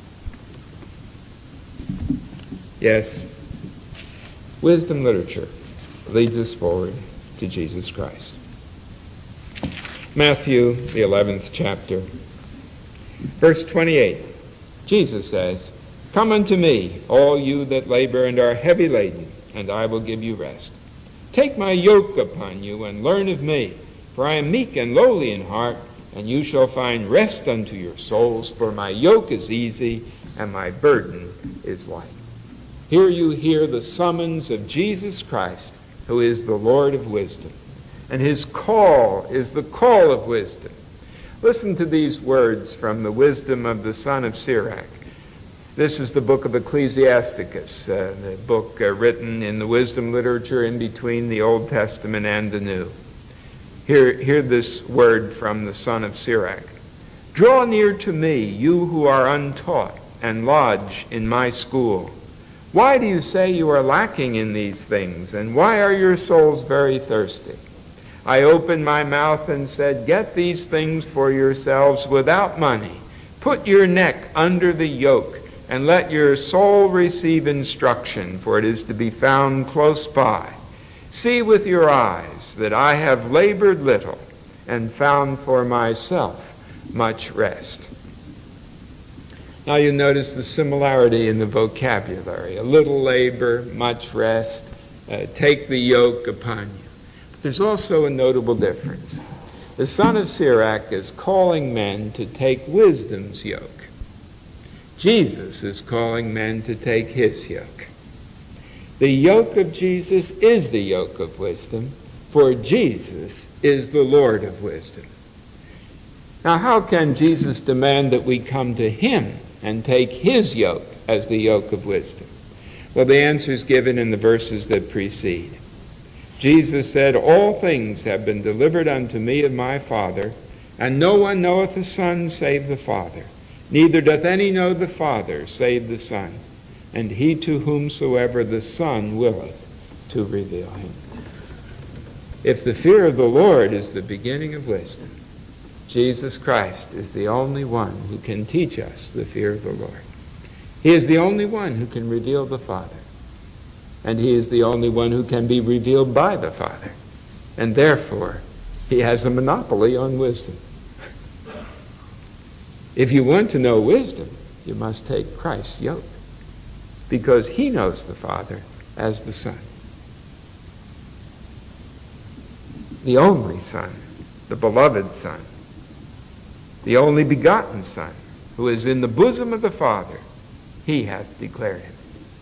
Yes, wisdom literature leads us forward to Jesus Christ. Matthew, the 11th chapter, verse 28, Jesus says, "Come unto me, all you that labor and are heavy laden, and I will give you rest. Take my yoke upon you and learn of me, for I am meek and lowly in heart, and you shall find rest unto your souls, for my yoke is easy and my burden is light." Here you hear the summons of Jesus Christ who is the Lord of wisdom. And his call is the call of wisdom. Listen to these words from the wisdom of the son of Sirach. This is the book of Ecclesiasticus, the book written in the wisdom literature in between the Old Testament and the New. Hear this word from the son of Sirach. Draw near to me, you who are untaught, and lodge in my school. Why do you say you are lacking in these things, and why are your souls very thirsty? I opened my mouth and said, get these things for yourselves without money. Put your neck under the yoke, and let your soul receive instruction, for it is to be found close by. See with your eyes that I have labored little, and found for myself much rest. Now you notice the similarity in the vocabulary. A little labor, much rest, take the yoke upon you. There's also a notable difference. The son of Sirach is calling men to take wisdom's yoke. Jesus is calling men to take his yoke. The yoke of Jesus is the yoke of wisdom, for Jesus is the Lord of wisdom. Now, how can Jesus demand that we come to him and take his yoke as the yoke of wisdom? Well, the answer is given in the verses that precede. Jesus said, all things have been delivered unto me of my Father, and no one knoweth the Son save the Father. Neither doth any know the Father save the Son, and he to whomsoever the Son willeth to reveal him. If the fear of the Lord is the beginning of wisdom, Jesus Christ is the only one who can teach us the fear of the Lord. He is the only one who can reveal the Father. And he is the only one who can be revealed by the Father. And therefore, he has a monopoly on wisdom. If you want to know wisdom, you must take Christ's yoke, because he knows the Father as the Son. The only Son, the beloved Son, the only begotten Son, who is in the bosom of the Father, he hath declared him.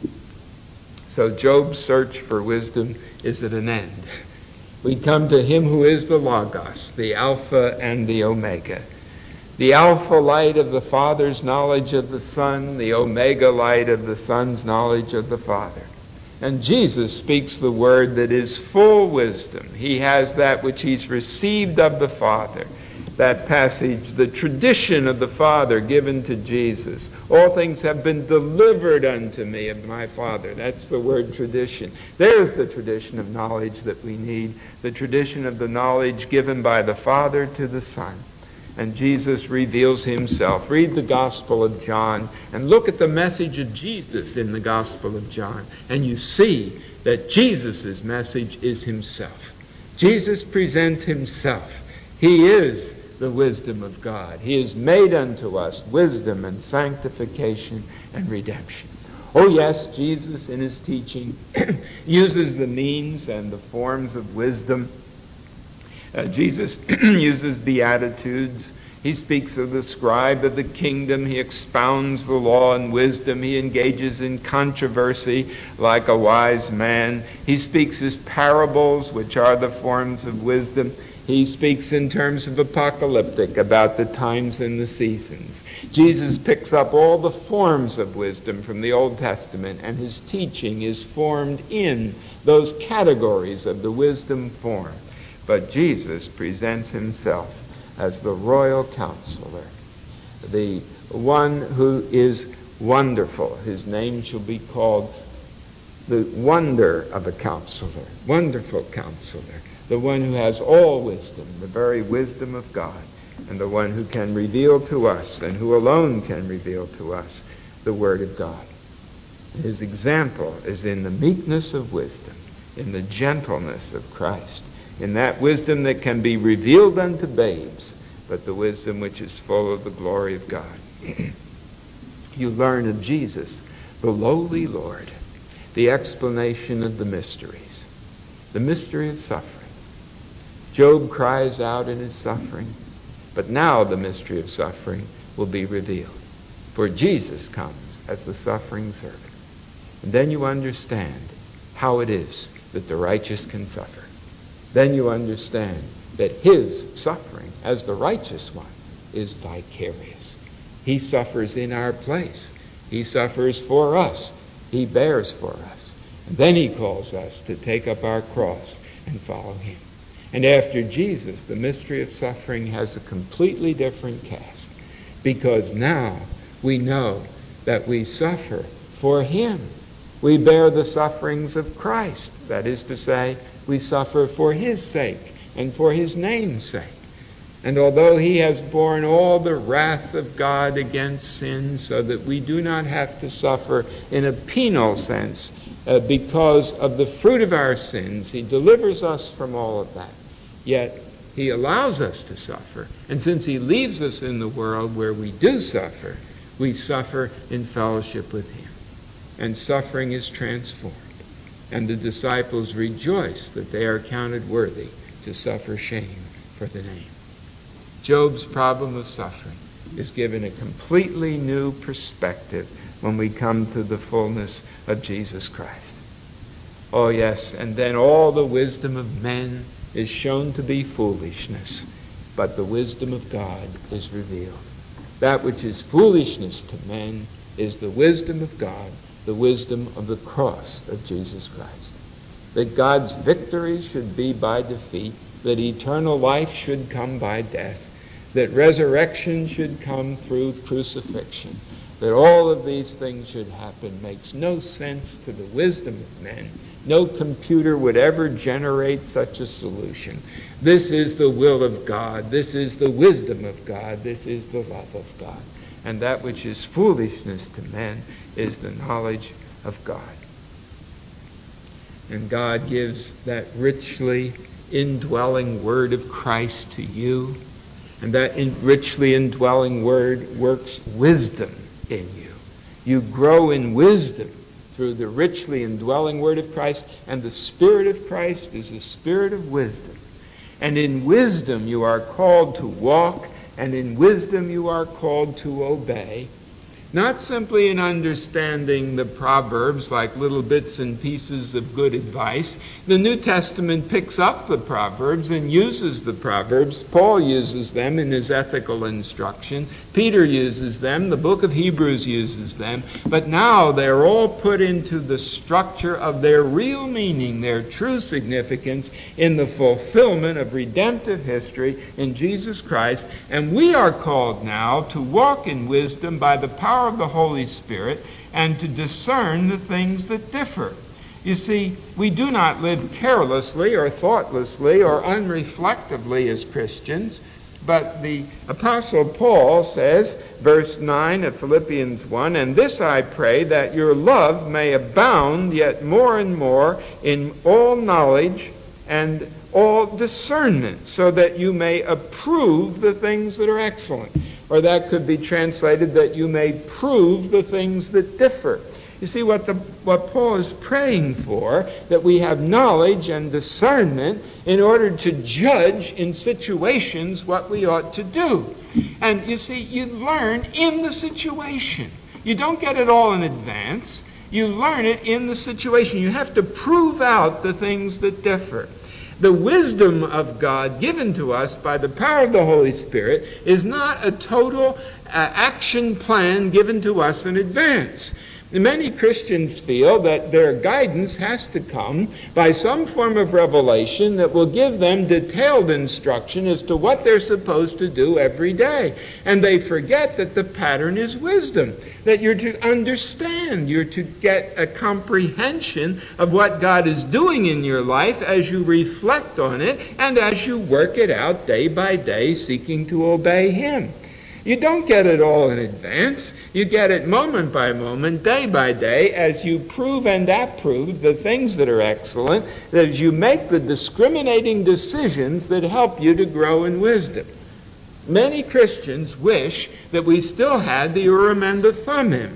So Job's search for wisdom is at an end. We come to him who is the Logos, the Alpha and the Omega. The Alpha light of the Father's knowledge of the Son, the Omega light of the Son's knowledge of the Father. And Jesus speaks the word that is full wisdom. He has that which he's received of the Father. That passage, the tradition of the Father given to Jesus. All things have been delivered unto me of my Father. That's the word tradition. There's the tradition of knowledge that we need. The tradition of the knowledge given by the Father to the Son. And Jesus reveals himself. Read the Gospel of John and look at the message of Jesus in the Gospel of John. And you see that Jesus' message is himself. Jesus presents himself. He is the wisdom of God. He has made unto us wisdom and sanctification and redemption. Oh yes, Jesus in his teaching uses the means and the forms of wisdom. Jesus uses beatitudes. He speaks of the scribe of the kingdom. He expounds the law and wisdom. He engages in controversy like a wise man. He speaks his parables, which are the forms of wisdom. He speaks in terms of apocalyptic about the times and the seasons. Jesus picks up all the forms of wisdom from the Old Testament, and his teaching is formed in those categories of the wisdom form. But Jesus presents himself as the royal counselor, the one who is wonderful. His name shall be called the wonder of a counselor, wonderful counselor. The one who has all wisdom, the very wisdom of God, and the one who can reveal to us, and who alone can reveal to us, the Word of God. His example is in the meekness of wisdom, in the gentleness of Christ, in that wisdom that can be revealed unto babes, but the wisdom which is full of the glory of God. You learn of Jesus, the lowly Lord, the explanation of the mysteries, the mystery of suffering. Job cries out in his suffering, but now the mystery of suffering will be revealed. For Jesus comes as the suffering servant. And then you understand how it is that the righteous can suffer. Then you understand that his suffering as the righteous one is vicarious. He suffers in our place. He suffers for us. He bears for us. And then he calls us to take up our cross and follow him. And after Jesus, the mystery of suffering has a completely different cast, because now we know that we suffer for him. We bear the sufferings of Christ. That is to say, we suffer for his sake and for his name's sake. And although he has borne all the wrath of God against sin so that we do not have to suffer in a penal sense because of the fruit of our sins, he delivers us from all of that. Yet he allows us to suffer. And since he leaves us in the world where we do suffer, we suffer in fellowship with him. And suffering is transformed. And the disciples rejoice that they are counted worthy to suffer shame for the name. Job's problem of suffering is given a completely new perspective when we come to the fullness of Jesus Christ. Oh yes, and then all the wisdom of men is shown to be foolishness, but the wisdom of God is revealed. That which is foolishness to men is the wisdom of God, the wisdom of the cross of Jesus Christ. That God's victory should be by defeat, that eternal life should come by death, that resurrection should come through crucifixion, that all of these things should happen makes no sense to the wisdom of men. No computer would ever generate such a solution. This is the will of God. This is the wisdom of God. This is the love of God. And that which is foolishness to men is the knowledge of God. And God gives that richly indwelling word of Christ to you. And that richly indwelling word works wisdom in you. You grow in wisdom through the richly indwelling word of Christ, and the Spirit of Christ is a spirit of wisdom. And in wisdom you are called to walk, and in wisdom you are called to obey. Not simply in understanding the Proverbs like little bits and pieces of good advice. The New Testament picks up the Proverbs and uses the Proverbs. Paul uses them in his ethical instruction. Peter uses them. The book of Hebrews uses them. But now they're all put into the structure of their real meaning, their true significance in the fulfillment of redemptive history in Jesus Christ. And we are called now to walk in wisdom by the power of the Holy Spirit and to discern the things that differ. You see, we do not live carelessly or thoughtlessly or unreflectively as Christians, but the Apostle Paul says, verse 9 of Philippians 1, "And this I pray, that your love may abound yet more and more in all knowledge and all discernment, so that you may approve the things that are excellent." Or that could be translated, that you may prove the things that differ. You see, what Paul is praying for, that we have knowledge and discernment in order to judge in situations what we ought to do. And you see, you learn in the situation. You don't get it all in advance. You learn it in the situation. You have to prove out the things that differ. The wisdom of God given to us by the power of the Holy Spirit is not a total action plan given to us in advance. Many Christians feel that their guidance has to come by some form of revelation that will give them detailed instruction as to what they're supposed to do every day. And they forget that the pattern is wisdom, that you're to understand, you're to get a comprehension of what God is doing in your life as you reflect on it and as you work it out day by day, seeking to obey Him. You don't get it all in advance. You get it moment by moment, day by day, as you prove and approve the things that are excellent, as you make the discriminating decisions that help you to grow in wisdom. Many Christians wish that we still had the Urim and the Thummim.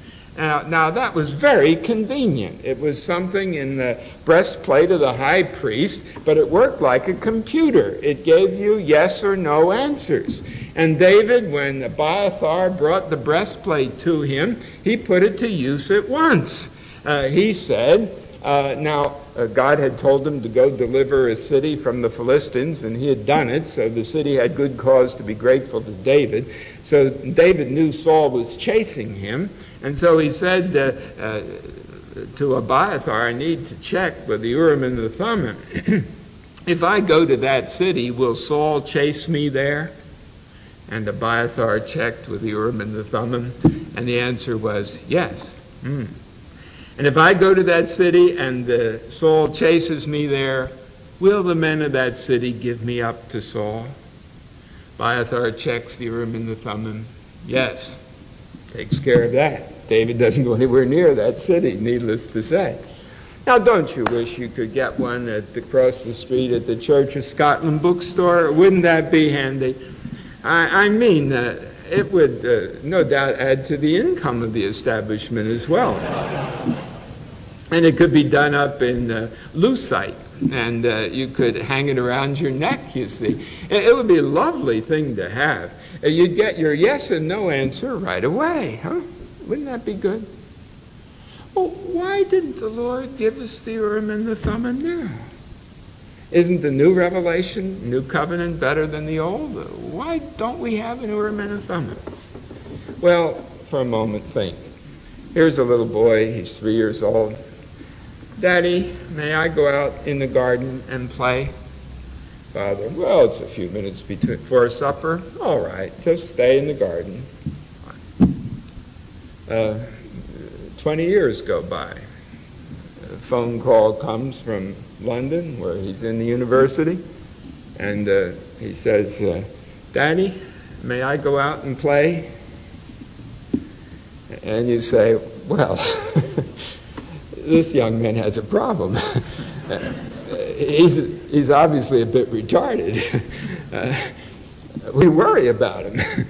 Now that was very convenient. It was something in the breastplate of the high priest, but it worked like a computer. It gave you yes or no answers. And David, when Abiathar brought the breastplate to him, he put it to use at once. He said, God had told him to go deliver a city from the Philistines, and he had done it, so the city had good cause to be grateful to David. So David knew Saul was chasing him, and so he said to Abiathar, I need to check with the Urim and the Thummim. If I go to that city, will Saul chase me there? And Abiathar checked with the Urim and the Thummim, and the answer was yes. And if I go to that city and Saul chases me there, will the men of that city give me up to Saul? Abiathar checks the Urim and the Thummim. Yes, takes care of that. David doesn't go anywhere near that city, needless to say. Now, don't you wish you could get one across the street at the Church of Scotland bookstore? Wouldn't that be handy? I mean, it would no doubt add to the income of the establishment as well. And it could be done up in lucite, and you could hang it around your neck, you see. It would be a lovely thing to have. You'd get your yes and no answer right away, huh? Wouldn't that be good? Well, why didn't the Lord give us the Urim and the Thummim now? Isn't the new revelation, new covenant, better than the old? Why don't we have an Urim and a Thummim? Well, for a moment, think. Here's a little boy, he's 3 years old. Daddy, may I go out in the garden and play? Father, well, it's a few minutes before supper. All right, just stay in the garden. 20 years go by. A phone call comes from London, where he's in the university, and he says, Daddy, may I go out and play? And you say, well, this young man has a problem. He's obviously a bit retarded. We worry about him.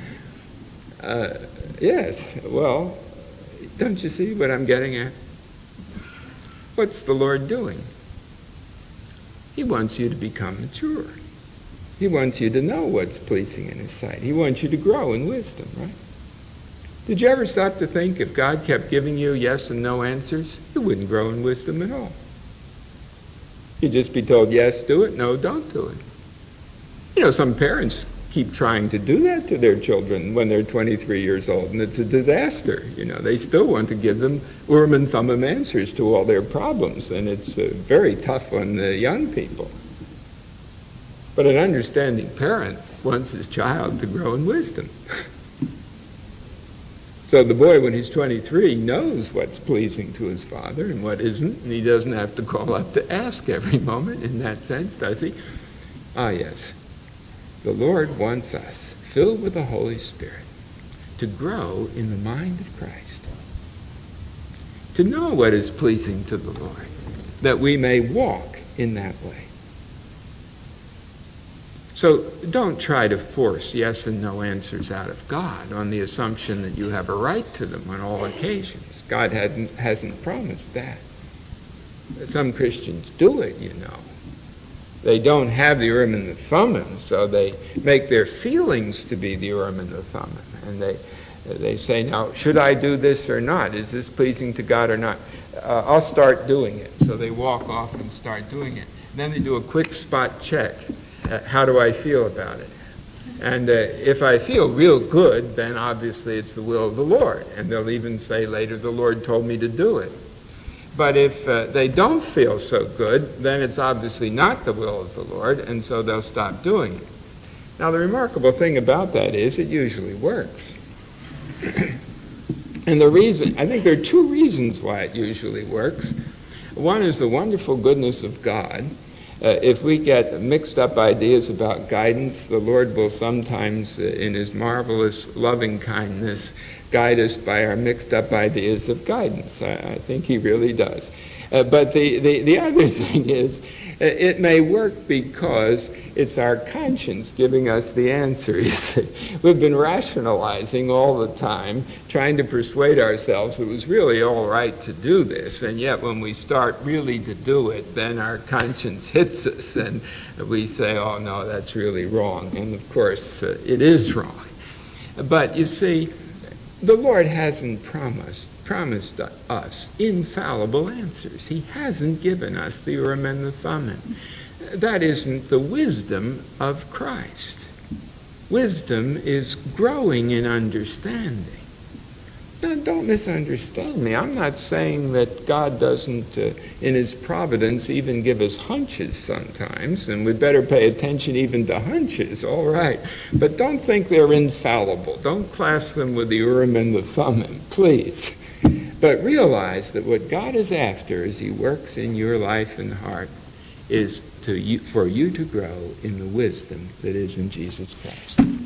Yes, well, don't you see what I'm getting at? What's the Lord doing? He wants you to become mature. He wants you to know what's pleasing in His sight. He wants you to grow in wisdom, right? Did you ever stop to think if God kept giving you yes and no answers, you wouldn't grow in wisdom at all? You'd just be told, yes, do it, no, don't do it. You know, some parents keep trying to do that to their children when they're 23 years old, and it's a disaster. You know, they still want to give them Urim and Thummim answers to all their problems, and it's very tough on the young people. But an understanding parent wants his child to grow in wisdom. So the boy, when he's 23, knows what's pleasing to his father and what isn't, and he doesn't have to call up to ask every moment in that sense, does he? Ah, yes. The Lord wants us, filled with the Holy Spirit, to grow in the mind of Christ, to know what is pleasing to the Lord, that we may walk in that way. So don't try to force yes and no answers out of God on the assumption that you have a right to them on all occasions. God hasn't promised that. Some Christians do it, you know. They don't have the Urim and the Thummim, so they make their feelings to be the Urim and the Thummim. And they say, now, should I do this or not? Is this pleasing to God or not? I'll start doing it. So they walk off and start doing it. Then they do a quick spot check. How do I feel about it? And if I feel real good, then obviously it's the will of the Lord. And they'll even say later, the Lord told me to do it. But if they don't feel so good, then it's obviously not the will of the Lord, and so they'll stop doing it. Now, the remarkable thing about that is it usually works. And the reason, I think there are two reasons why it usually works. One is the wonderful goodness of God. If we get mixed up ideas about guidance, the Lord will sometimes, in His marvelous loving kindness, guide us by our mixed up ideas of guidance. I think He really does. But the other thing is, it may work because it's our conscience giving us the answer. You see, we've been rationalizing all the time, trying to persuade ourselves it was really all right to do this, and yet when we start really to do it, then our conscience hits us, and we say, oh no, that's really wrong. And of course, it is wrong. But you see, The Lord hasn't promised us infallible answers. He hasn't given us the Urim and the Thummim. That isn't the wisdom of Christ. Wisdom is growing in understanding. Now, don't misunderstand me. I'm not saying that God doesn't, in his providence, even give us hunches sometimes, and we'd better pay attention even to hunches, all right. But don't think they're infallible. Don't class them with the Urim and the Thummim, please. But realize that what God is after as he works in your life and heart is for you to grow in the wisdom that is in Jesus Christ.